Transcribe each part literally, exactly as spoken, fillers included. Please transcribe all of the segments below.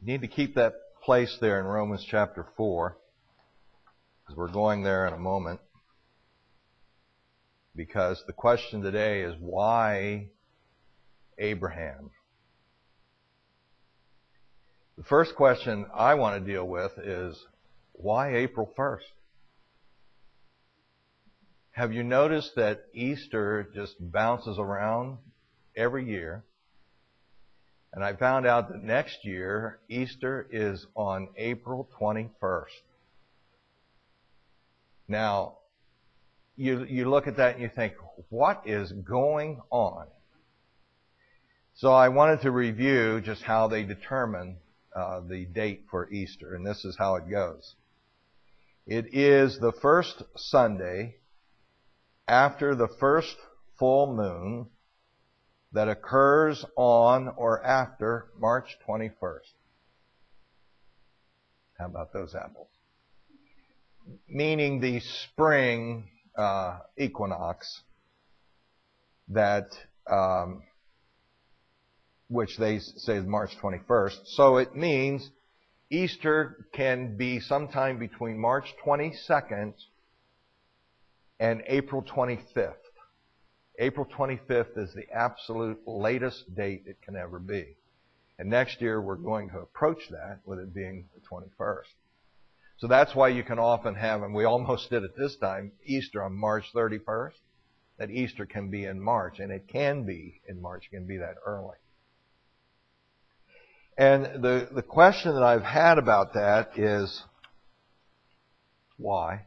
You need to keep that place there in Romans chapter four, because we're going there in a moment. Because the question today is, why Abraham? The first question I want to deal with is, why April first? Have you noticed that Easter just bounces around every year? And I found out that next year, Easter is on April twenty-first. Now, you, you look at that and you think, what is going on? So I wanted to review just how they determine uh, the date for Easter, and this is how it goes. It is the first Sunday after the first full moon that occurs on or after March twenty-first. How about those apples? Meaning the spring uh, equinox, that um, which they say is March twenty-first. So it means Easter can be sometime between March twenty-second and April twenty-fifth. April twenty-fifth is the absolute latest date it can ever be. And next year we're going to approach that with it being the twenty-first. So that's why you can often have, and we almost did it this time, Easter on March thirty-first. That Easter can be in March, and it can be in March. It can be that early. And the, the question that I've had about that is, why?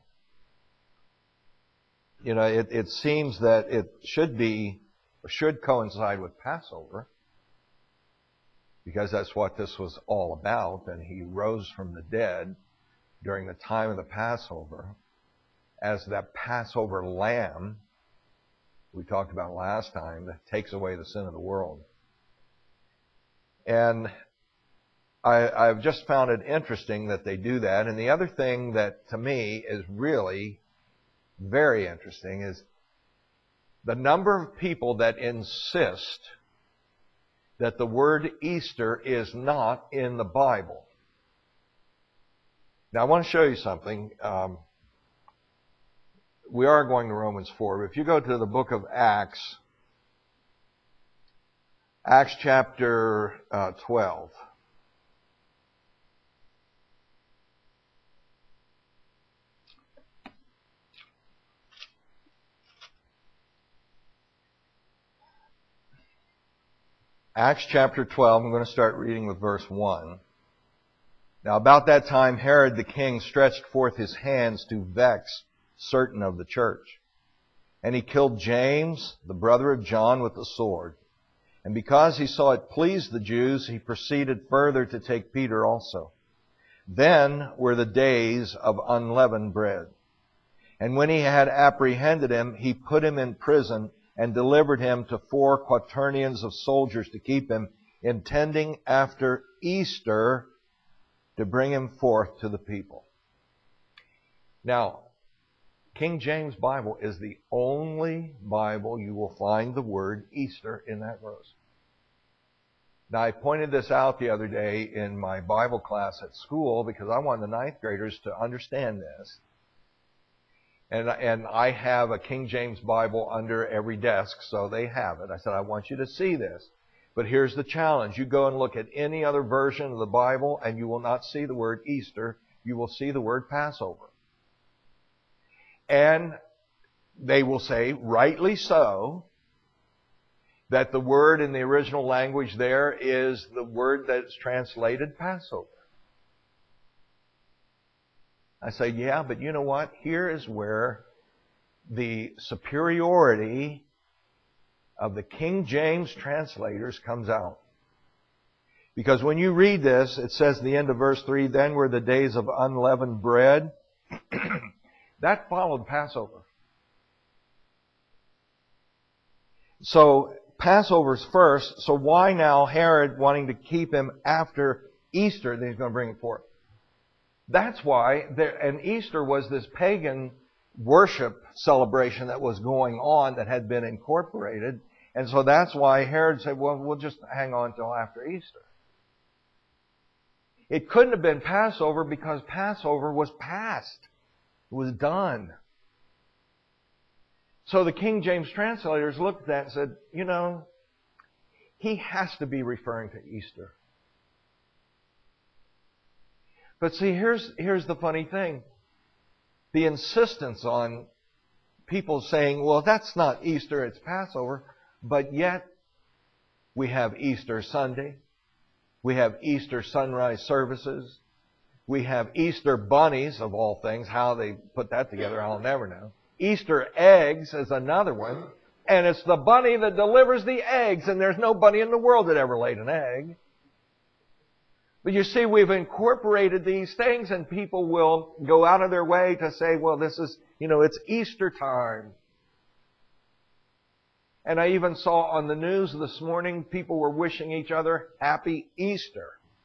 You know, it, it seems that it should be, or should coincide with Passover, because that's what this was all about, and he rose from the dead during the time of the Passover as that Passover lamb we talked about last time that takes away the sin of the world. And I, I've just found it interesting that they do that. And the other thing that to me is really very interesting is the number of people that insist that the word Easter is not in the Bible. Now I want to show you something. Um, we are going to Romans four, but if you go to the book of Acts, Acts chapter uh, twelve. Acts chapter twelve, I'm going to start reading with verse one. Now about that time Herod the king stretched forth his hands to vex certain of the church. And he killed James, the brother of John, with the sword. And because he saw it pleased the Jews, he proceeded further to take Peter also. Then were the days of unleavened bread. And when he had apprehended him, he put him in prison and delivered him to four quaternions of soldiers to keep him, intending after Easter to bring him forth to the people. Now, King James Bible is the only Bible you will find the word Easter in that verse. Now, I pointed this out the other day in my Bible class at school because I wanted the ninth graders to understand this. And, and I have a King James Bible under every desk, so they have it. I said, I want you to see this. But here's the challenge. You go and look at any other version of the Bible, and you will not see the word Easter. You will see the word Passover. And they will say, rightly so, that the word in the original language there is the word that's translated Passover. I say, yeah, but you know what? Here is where the superiority of the King James translators comes out. Because when you read this, it says at the end of verse three, then were the days of unleavened bread. That followed Passover. So Passover's first, so why now Herod wanting to keep him after Easter, then he's going to bring him forth? That's why, there, and Easter was this pagan worship celebration that was going on that had been incorporated. And so that's why Herod said, well, we'll just hang on till after Easter. It couldn't have been Passover because Passover was past. It was done. So the King James translators looked at that and said, you know, he has to be referring to Easter. But see, here's, here's the funny thing. The insistence on people saying, well, that's not Easter, it's Passover, but yet we have Easter Sunday. We have Easter sunrise services. We have Easter bunnies, of all things. How they put that together, I'll never know. Easter eggs is another one. And it's the bunny that delivers the eggs, and there's no bunny in the world that ever laid an egg. But you see, we've incorporated these things, and people will go out of their way to say, well, this is, you know, it's Easter time. And I even saw on the news this morning, people were wishing each other Happy Easter.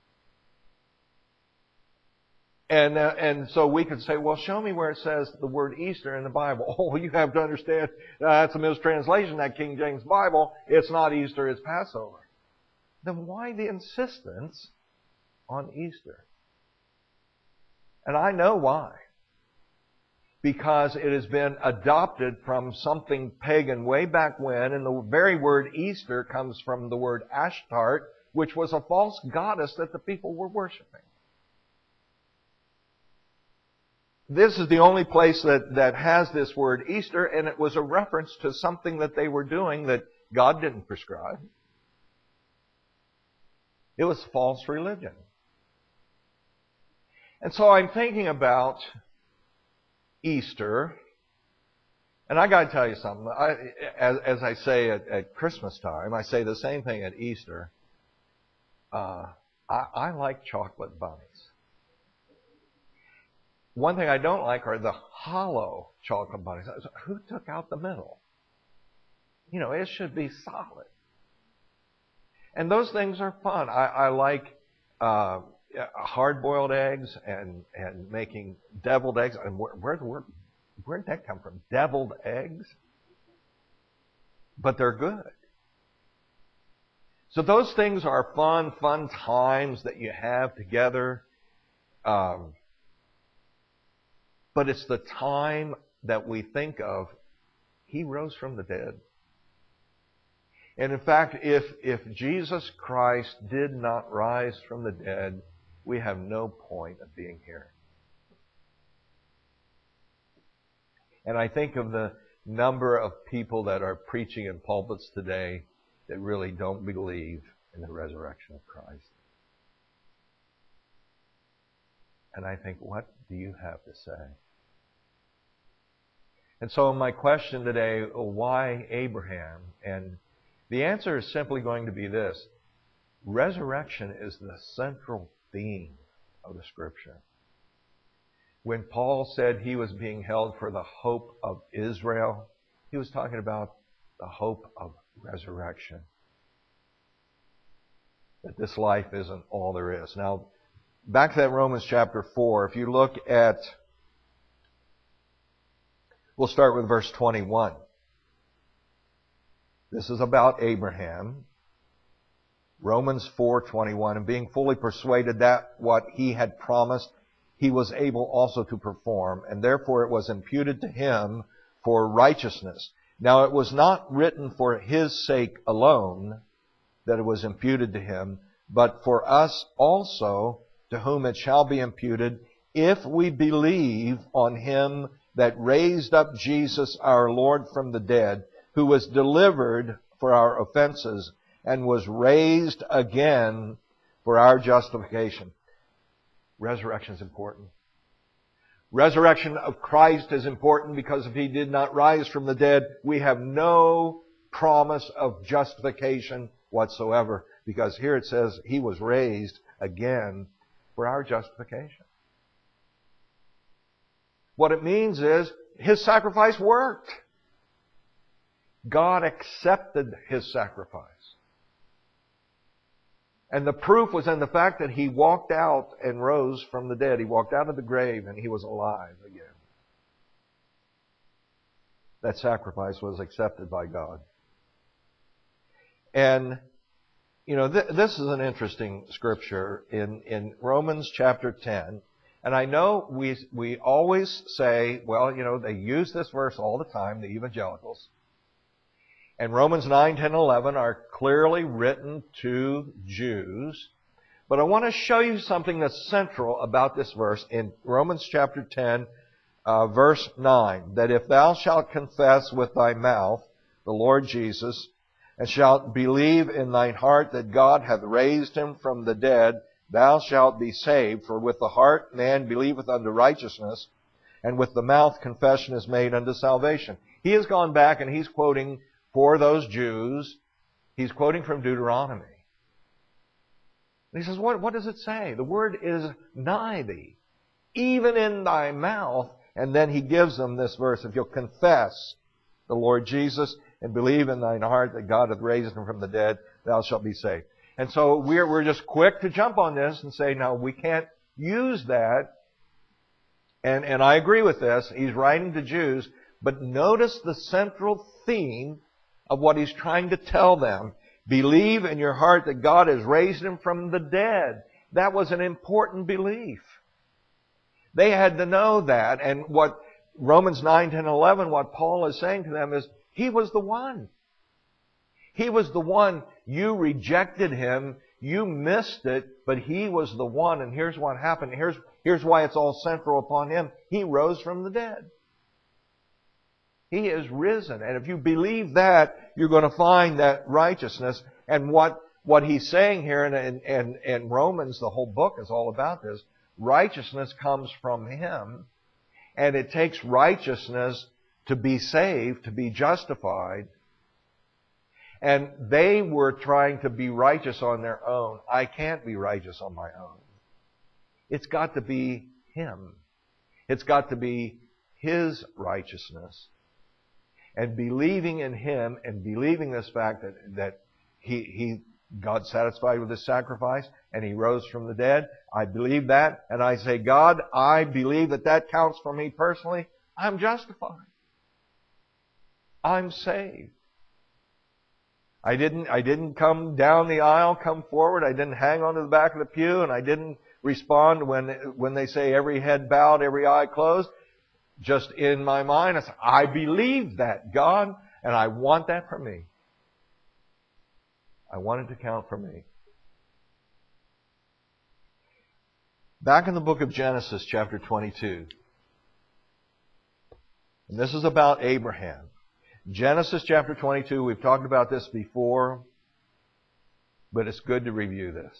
And uh, and so we could say, well, show me where it says the word Easter in the Bible. Oh, you have to understand, uh, that's a mistranslation, that King James Bible. It's not Easter, it's Passover. Then why the insistence on Easter? And I know why. Because it has been adopted from something pagan way back when, and the very word Easter comes from the word Ashtart, which was a false goddess that the people were worshiping. This is the only place that, that has this word Easter, and it was a reference to something that they were doing that God didn't prescribe. It was false religion. And so I'm thinking about Easter, and I got to tell you something. I, as, as I say at, at Christmas time, I say the same thing at Easter. Uh, I, I like chocolate bunnies. One thing I don't like are the hollow chocolate bunnies. Who took out the middle? You know, it should be solid. And those things are fun. I, I like uh, hard-boiled eggs and, and making deviled eggs. And where, where, where, where did that come from? Deviled eggs? But they're good. So those things are fun, fun times that you have together. Um, But it's the time that we think of, He rose from the dead. And in fact, if, if Jesus Christ did not rise from the dead, we have no point of being here. And I think of the number of people that are preaching in pulpits today that really don't believe in the resurrection of Christ. And I think, what do you have to say? And so my question today, why Abraham? And the answer is simply going to be this. Resurrection is the central theme of the Scripture. When Paul said he was being held for the hope of Israel, he was talking about the hope of resurrection. That this life isn't all there is. Now, back to that Romans chapter four, if you look at, we'll start with verse twenty-one. This is about Abraham. Romans four twenty-one, and being fully persuaded that what he had promised, he was able also to perform, and therefore it was imputed to him for righteousness. Now it was not written for his sake alone that it was imputed to him, but for us also, to whom it shall be imputed, if we believe on him that raised up Jesus our Lord from the dead, who was delivered for our offenses and was raised again for our justification. Resurrection is important. Resurrection of Christ is important because if He did not rise from the dead, we have no promise of justification whatsoever. Because here it says He was raised again for our justification. What it means is His sacrifice worked. God accepted His sacrifice. And the proof was in the fact that He walked out and rose from the dead. He walked out of the grave and He was alive again. That sacrifice was accepted by God. And You know, th- this is an interesting scripture in, in Romans chapter ten. And I know we we always say, well, you know, they use this verse all the time, the evangelicals. And Romans nine, ten, eleven are clearly written to Jews. But I want to show you something that's central about this verse in Romans chapter ten, uh, verse nine. That if thou shalt confess with thy mouth the Lord Jesus, and shalt believe in thine heart that God hath raised him from the dead, thou shalt be saved. For with the heart man believeth unto righteousness, and with the mouth confession is made unto salvation. He has gone back and he's quoting for those Jews, he's quoting from Deuteronomy. And he says, what, what does it say? The word is nigh thee, even in thy mouth. And then he gives them this verse, if you'll confess the Lord Jesus and believe in thine heart that God hath raised him from the dead, thou shalt be saved. And so we're, we're just quick to jump on this and say, no, we can't use that. And, and I agree with this. He's writing to Jews. But notice the central theme of what he's trying to tell them. Believe in your heart that God has raised him from the dead. That was an important belief. They had to know that. And what Romans nine, ten, eleven, what Paul is saying to them is, he was the one. He was the one. You rejected him. You missed it, but he was the one. And here's what happened. Here's, here's why it's all central upon him. He rose from the dead. He is risen. And if you believe that, you're going to find that righteousness. And what, what he's saying here, and, and, and Romans, the whole book is all about this. Righteousness comes from him. And it takes righteousness to be saved, to be justified. And they were trying to be righteous on their own. I can't be righteous on my own. It's got to be him. It's got to be his righteousness. And believing in him and believing this fact that, that he, he got satisfied with his sacrifice and he rose from the dead. I believe that. And I say, God, I believe that that counts for me personally. I'm justified. I'm saved. I didn't, I didn't come down the aisle, come forward. I didn't hang onto the back of the pew, and I didn't respond when, when they say every head bowed, every eye closed. Just in my mind, I said, I believe that, God, and I want that for me. I want it to count for me. Back in the book of Genesis, chapter twenty-two. And this is about Abraham. Genesis chapter twenty-two, we've talked about this before, but it's good to review this.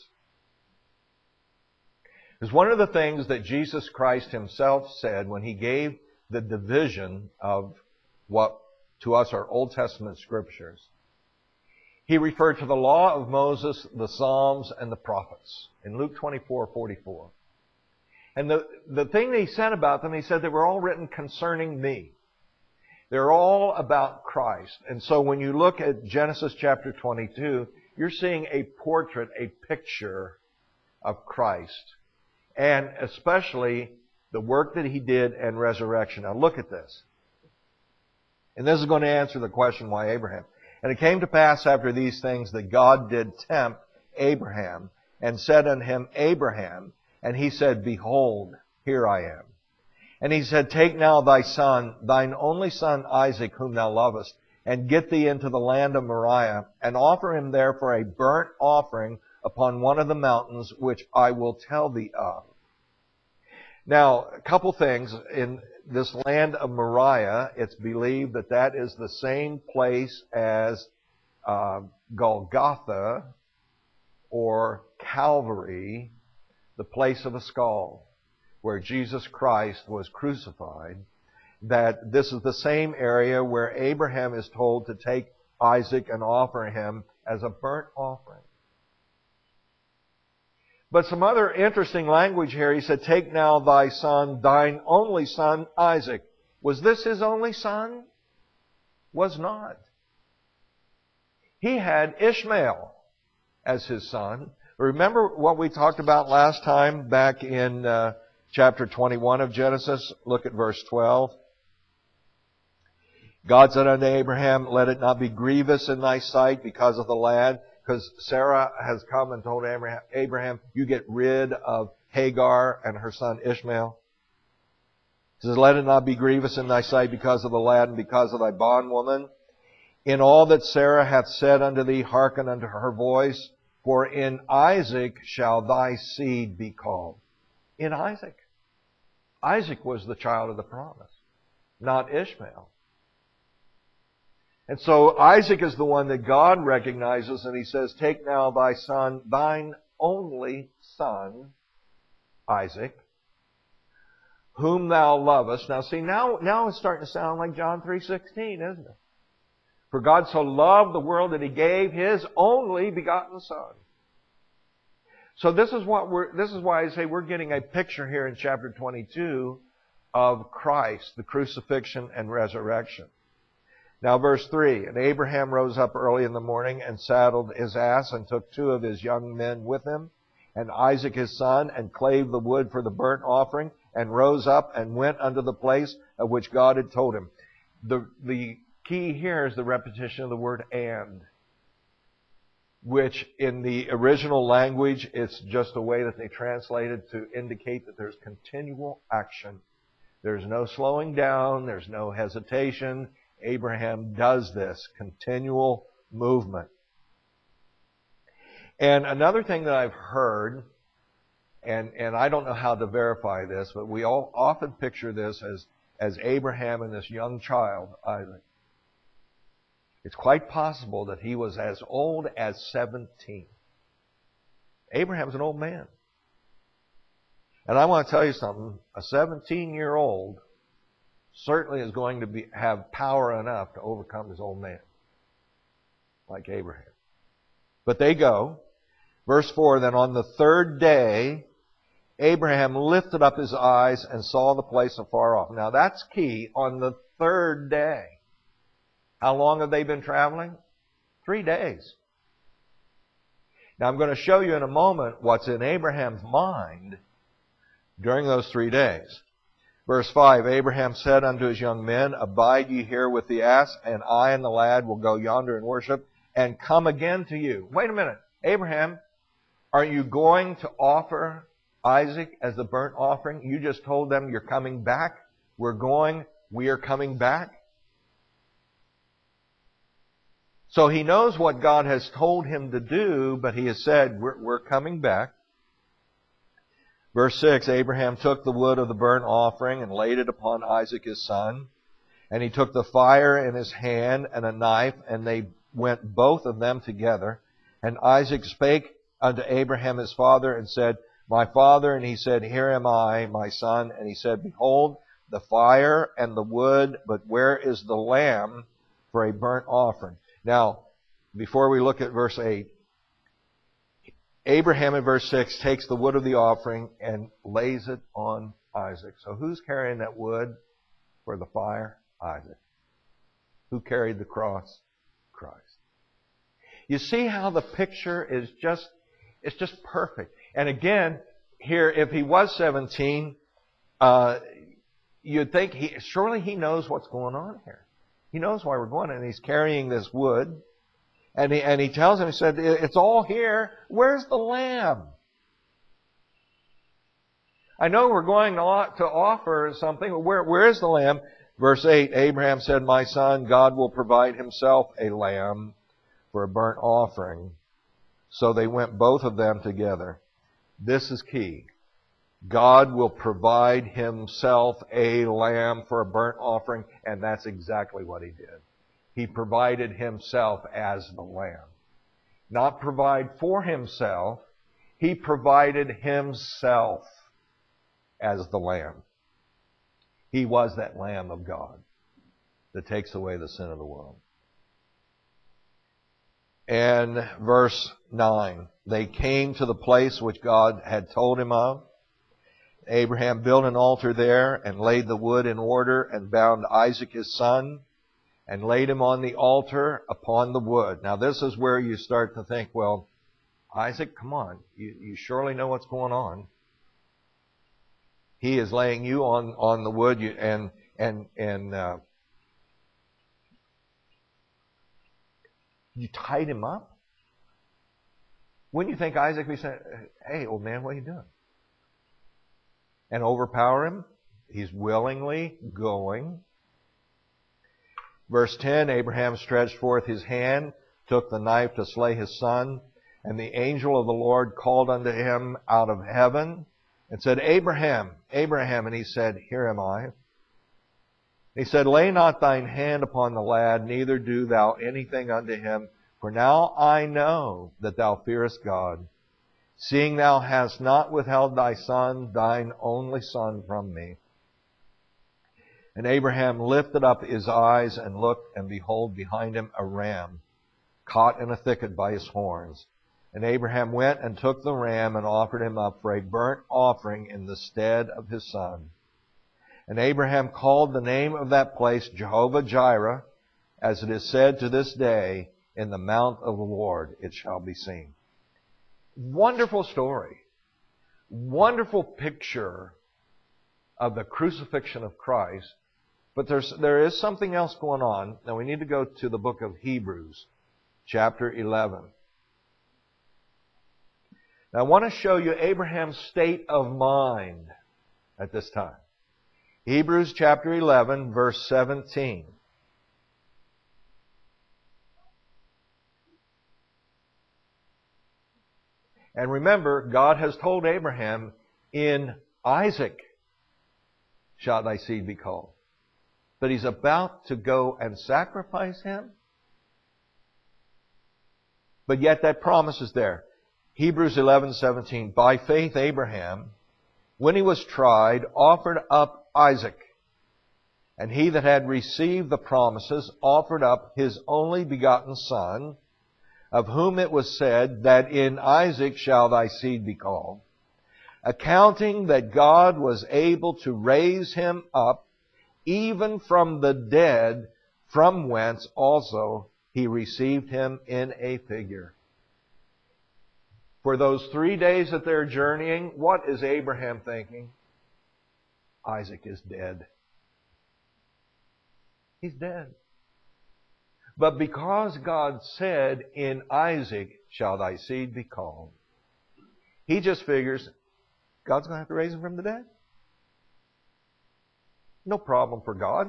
Because one of the things that Jesus Christ himself said when he gave the division of what to us are Old Testament scriptures, he referred to the law of Moses, the Psalms, and the prophets in Luke twenty-four forty-four. And the, the thing that he said about them, he said they were all written concerning me. They're all about Christ. And so when you look at Genesis chapter twenty-two, you're seeing a portrait, a picture of Christ. And especially the work that he did and resurrection. Now look at this. And this is going to answer the question, why Abraham? And it came to pass after these things that God did tempt Abraham and said unto him, Abraham. And he said, Behold, here I am. And he said, Take now thy son, thine only son Isaac, whom thou lovest, and get thee into the land of Moriah, and offer him there for a burnt offering upon one of the mountains, which I will tell thee of. Now, a couple things. In this land of Moriah, it's believed that that is the same place as uh, Golgotha or Calvary, the place of a skull, where Jesus Christ was crucified. That this is the same area where Abraham is told to take Isaac and offer him as a burnt offering. But some other interesting language here. He said, Take now thy son, thine only son, Isaac. Was this his only son? Was not. He had Ishmael as his son. Remember what we talked about last time back in uh, chapter twenty-one of Genesis? Look at verse twelve. God said unto Abraham, Let it not be grievous in thy sight because of the lad because Sarah has come and told Abraham, Abraham, you get rid of Hagar and her son Ishmael. It says, let it not be grievous in thy sight because of the lad and because of thy bondwoman. In all that Sarah hath said unto thee, hearken unto her voice, for in Isaac shall thy seed be called. In Isaac. Isaac was the child of the promise, not Ishmael. And so Isaac is the one that God recognizes, and He says, take now thy son, thine only son, Isaac, whom thou lovest. Now see, now, now it's starting to sound like John three sixteen, isn't it? For God so loved the world that He gave His only begotten Son. So this is what we're, this is why I say we're getting a picture here in chapter twenty-two of Christ, the crucifixion and resurrection. Now verse three, and Abraham rose up early in the morning and saddled his ass and took two of his young men with him, and Isaac his son, and clave the wood for the burnt offering, and rose up and went unto the place of which God had told him. The, the key here is the repetition of the word and, which in the original language, it's just a way that they translated to indicate that there's continual action. There's no slowing down. There's no hesitation. Abraham does this continual movement. And another thing that I've heard, and, and I don't know how to verify this, but we all often picture this as, as Abraham and this young child, Isaac. It's quite possible that he was as old as seventeen. Abraham's an old man. And I want to tell you something. A seventeen-year-old certainly is going to be, have power enough to overcome his old man, like Abraham. But they go. Verse four, then on the third day, Abraham lifted up his eyes and saw the place afar off. Now that's key. On the third day. How long have they been traveling? Three days. Now I'm going to show you in a moment what's in Abraham's mind during those three days. Verse five, Abraham said unto his young men, abide ye here with the ass, and I and the lad will go yonder and worship, and come again to you. Wait a minute. Abraham, are you going to offer Isaac as the burnt offering? You just told them you're coming back. We're going, we are coming back. So he knows what God has told him to do, but he has said, we're, we're coming back. Verse six, Abraham took the wood of the burnt offering and laid it upon Isaac his son. And he took the fire in his hand and a knife, and they went both of them together. And Isaac spake unto Abraham his father and said, my father. And he said, here am I, my son. And he said, behold, the fire and the wood, but where is the lamb for a burnt offering? Now, before we look at verse eight, Abraham in verse six takes the wood of the offering and lays it on Isaac. So who's carrying that wood for the fire? Isaac. Who carried the cross? Christ. You see how the picture is just, it's just perfect. And again, here, if he was seventeen, uh, you'd think he, surely he knows what's going on here. He knows why we're going, and he's carrying this wood. And he, and he tells him, he said, it's all here. Where's the lamb? I know we're going to offer something, but where, where is the lamb? Verse eight, Abraham said, my son, God will provide himself a lamb for a burnt offering. So they went both of them together. This is key. God will provide himself a lamb for a burnt offering, and that's exactly what he did. He provided himself as the lamb. Not provide for himself, he provided himself as the lamb. He was that Lamb of God that takes away the sin of the world. And verse nine, they came to the place which God had told him of. Abraham built an altar there and laid the wood in order and bound Isaac his son and laid him on the altar upon the wood. Now this is where you start to think, well, Isaac, come on. You, you surely know what's going on. He is laying you on, on the wood you, and, and, and, uh, you tied him up. Wouldn't you think Isaac would be saying, hey, old man, what are you doing? And overpower him? He's willingly going. Verse ten, Abraham stretched forth his hand, took the knife to slay his son, and the angel of the Lord called unto him out of heaven and said, Abraham, Abraham. And he said, Here am I. He said, Lay not thine hand upon the lad, neither do thou anything unto him, for now I know that thou fearest God, seeing thou hast not withheld thy son, thine only son, from me. And Abraham lifted up his eyes and looked, and behold, behind him a ram, caught in a thicket by his horns. And Abraham went and took the ram and offered him up for a burnt offering in the stead of his son. And Abraham called the name of that place Jehovah-Jireh, as it is said to this day, In the mount of the Lord it shall be seen. Wonderful story. Wonderful picture of the crucifixion of Christ. But there's, there is something else going on. Now we need to go to the book of Hebrews, chapter eleven. Now I want to show you Abraham's state of mind at this time. Hebrews chapter eleven, verse seventeen. And remember, God has told Abraham, In Isaac shall thy seed be called. But he's about to go and sacrifice him. But yet that promise is there. Hebrews eleven seventeen. By faith Abraham, when he was tried, offered up Isaac. And he that had received the promises offered up his only begotten son, of whom it was said, that in Isaac shall thy seed be called, accounting that God was able to raise him up even from the dead, from whence also he received him in a figure. For those three days that they're journeying, what is Abraham thinking? Isaac is dead. He's dead. But because God said, In Isaac shall thy seed be called, he just figures, God's going to have to raise him from the dead. No problem for God.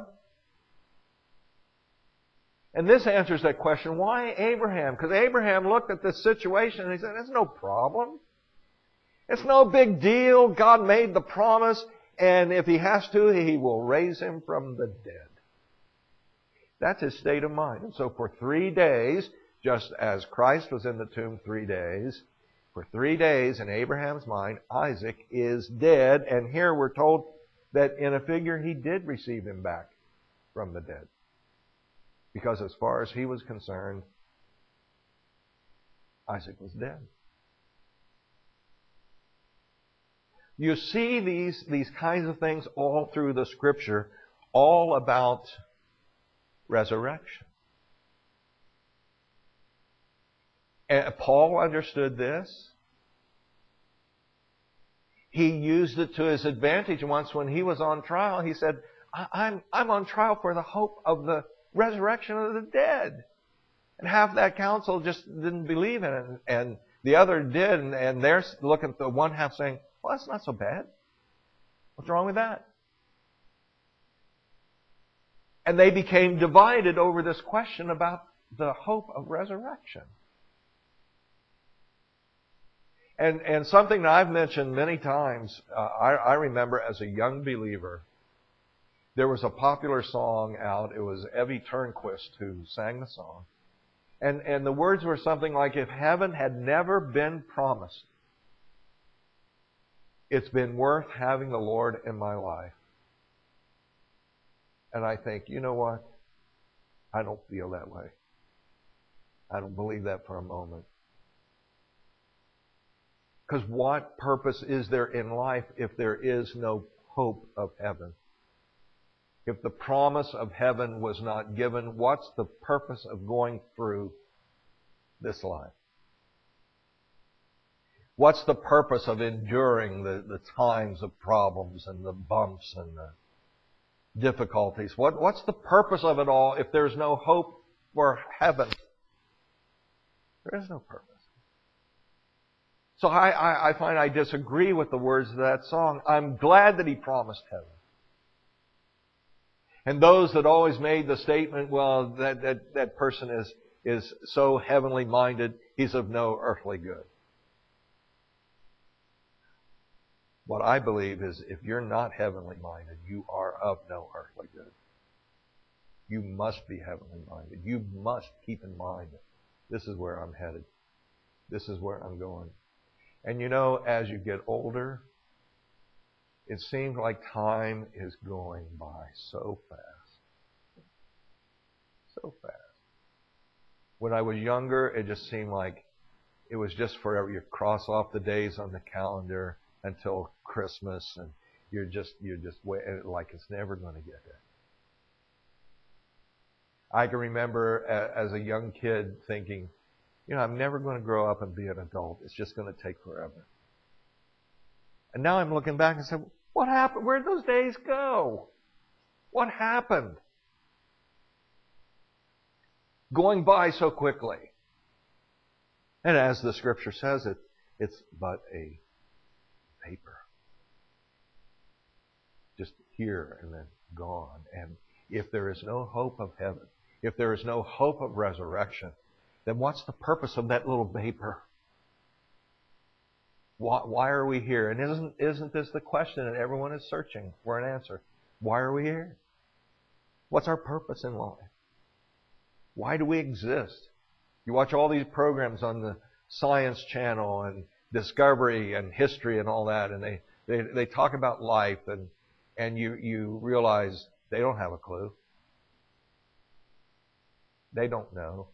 And this answers that question, why Abraham? Because Abraham looked at this situation and he said, It's no problem. It's no big deal. God made the promise, and if he has to, he will raise him from the dead. That's his state of mind. And so for three days, just as Christ was in the tomb three days, for three days in Abraham's mind, Isaac is dead. And here we're told that in a figure he did receive him back from the dead. Because as far as he was concerned, Isaac was dead. You see these, these kinds of things all through the Scripture, all about resurrection. And Paul understood this. He used it to his advantage once when he was on trial. He said, I'm, I'm on trial for the hope of the resurrection of the dead. And half that council just didn't believe in it. And, and the other did. And, and they're looking at the one half saying, well, that's not so bad. What's wrong with that? And they became divided over this question about the hope of resurrection. And, and something that I've mentioned many times, uh, I, I remember as a young believer, there was a popular song out. It was Evie Turnquist who sang the song. And, and the words were something like, if heaven had never been promised, it's been worth having the Lord in my life. And I think, you know what? I don't feel that way. I don't believe that for a moment. Because what purpose is there in life if there is no hope of heaven? If the promise of heaven was not given, what's the purpose of going through this life? What's the purpose of enduring the, the times of problems and the bumps and the difficulties? What, what's the purpose of it all if there's no hope for heaven? There is no purpose. So I, I, I find I disagree with the words of that song. I'm glad that He promised heaven. And those that always made the statement, well, that, that, that person is, is so heavenly minded, he's of no earthly good. What I believe is if you're not heavenly minded, you are of no earthly good. You must be heavenly minded. You must keep in mind, this is where I'm headed. This is where I'm going. And you know, as you get older, it seems like time is going by so fast. So fast. When I was younger, it just seemed like it was just forever. You cross off the days on the calendar until Christmas, and you're just you're just waiting, like it's never going to get there. I can remember as a young kid thinking, you know, I'm never going to grow up and be an adult. It's just going to take forever. And now I'm looking back and saying, what happened? Where'd those days go? What happened? Going by so quickly. And as the Scripture says, it, it's but a vapor. Just here and then gone. And if there is no hope of heaven, if there is no hope of resurrection, then what's the purpose of that little vapor? Why, why are we here? And isn't, isn't this the question that everyone is searching for an answer? Why are we here? What's our purpose in life? Why do we exist? You watch all these programs on the Science Channel and Discovery and History and all that, and they, they, they talk about life, and, and you, you realize they don't have a clue. They don't know.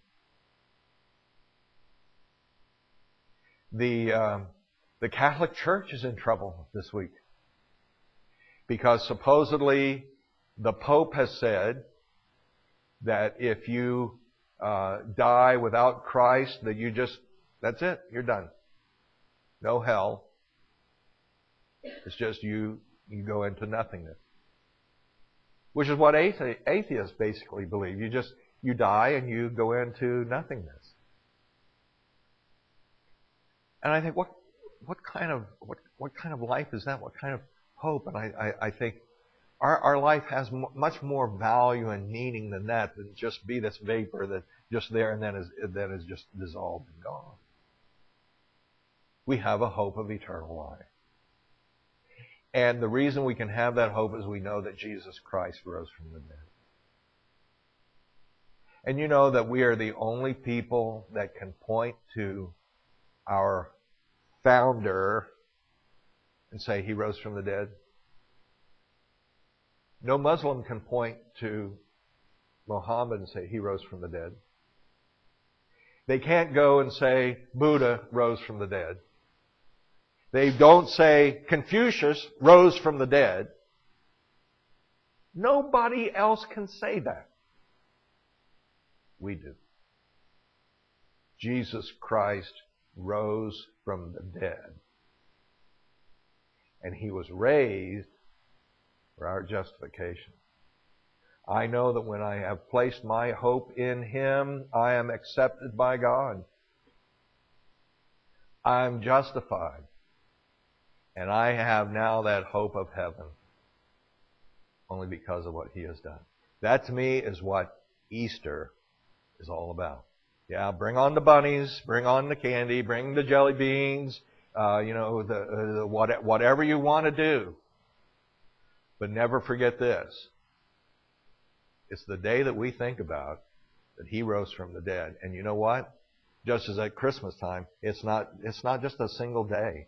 The, uh, the Catholic Church is in trouble this week because supposedly the Pope has said that if you uh, die without Christ, that you just, that's it, you're done. No hell. It's just you, you go into nothingness. Which is what athe- atheists basically believe. You just, you die and you go into nothingness. And I think, what, what kind of, what, what kind of life is that? What kind of hope? And I, I, I think our, our life has m- much more value and meaning than that, than just be this vapor that just there and then is, then is just dissolved and gone. We have a hope of eternal life. And the reason we can have that hope is we know that Jesus Christ rose from the dead. And you know that we are the only people that can point to our founder and say he rose from the dead. No Muslim can point to Muhammad and say he rose from the dead. They can't go and say Buddha rose from the dead. They don't say Confucius rose from the dead. Nobody else can say that. We do. Jesus Christ rose from the dead. And He was raised for our justification. I know that when I have placed my hope in Him, I am accepted by God. I'm justified. And I have now that hope of heaven only because of what He has done. That to me is what Easter is all about. Yeah, bring on the bunnies, bring on the candy, bring the jelly beans, uh, you know, the, uh, the what, whatever you want to do. But never forget this. It's the day that we think about that He rose from the dead. And you know what? Just as at Christmas time, it's not, it's not just a single day.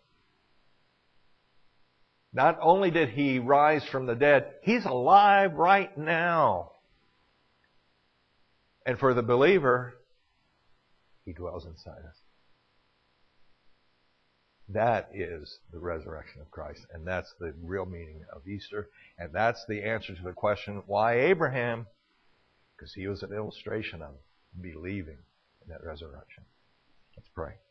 Not only did He rise from the dead, He's alive right now. And for the believer, He dwells inside us. That is the resurrection of Christ. And that's the real meaning of Easter. And that's the answer to the question, why Abraham? Because he was an illustration of believing in that resurrection. Let's pray.